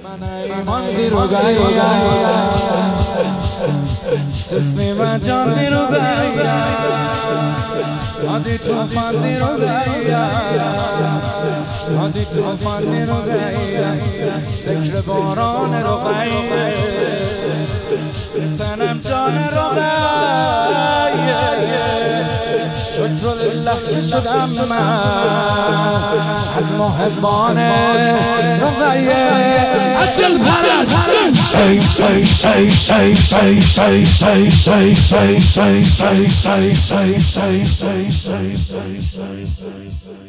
ایمان دی رو گایا جسمی و جان دی رو گایا آدی توفان دی رو گایا آدی توفان دی رو گایا ذکر باران رو گایا تنم جان رو گایا شکر لله که شدم من از محبان رقیه عجل فرج say say say say say say say say say say say say say say say say say